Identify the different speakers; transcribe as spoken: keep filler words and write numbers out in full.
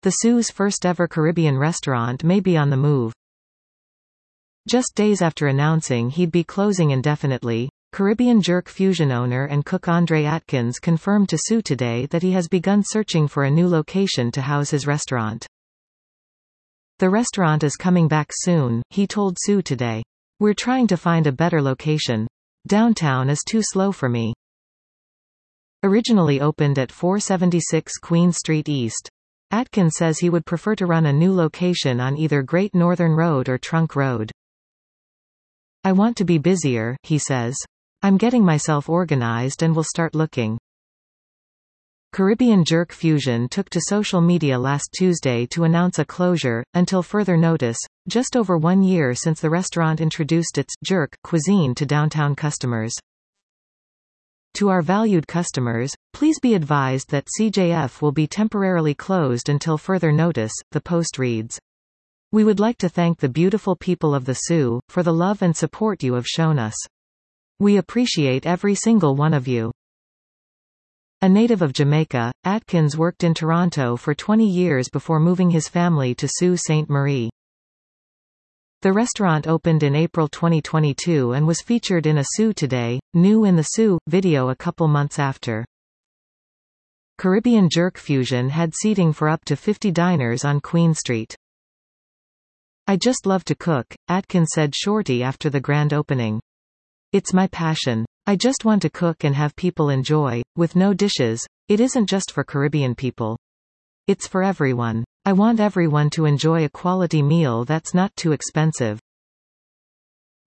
Speaker 1: The Sioux's first-ever Caribbean restaurant may be on the move. Just days after announcing he'd be closing indefinitely, Caribbean Jerk Fusion owner and cook Andre Atkins confirmed to Sioux Today that he has begun searching for a new location to house his restaurant. The restaurant is coming back soon, he told Sioux Today. We're trying to find a better location. Downtown is too slow for me. Originally opened at four seventy-six Queen Street East, Atkins says he would prefer to run a new location on either Great Northern Road or Trunk Road. I want to be busier, he says. I'm getting myself organized and will start looking. Caribbean Jerk Fusion took to social media last Tuesday to announce a closure, until further notice, just over one year since the restaurant introduced its jerk cuisine to downtown customers. To our valued customers, please be advised that C J F will be temporarily closed until further notice, the post reads. We would like to thank the beautiful people of the Sioux, for the love and support you have shown us. We appreciate every single one of you. A native of Jamaica, Atkins worked in Toronto for twenty years before moving his family to Sault Ste. Marie. The restaurant opened in April twenty twenty-two and was featured in a Sioux Today, New in the Sioux, video a couple months after. Caribbean Jerk Fusion had seating for up to fifty diners on Queen Street. I just love to cook, Atkins said shortly after the grand opening. It's my passion. I just want to cook and have people enjoy, with no dishes. It isn't just for Caribbean people. It's for everyone. I want everyone to enjoy a quality meal that's not too expensive.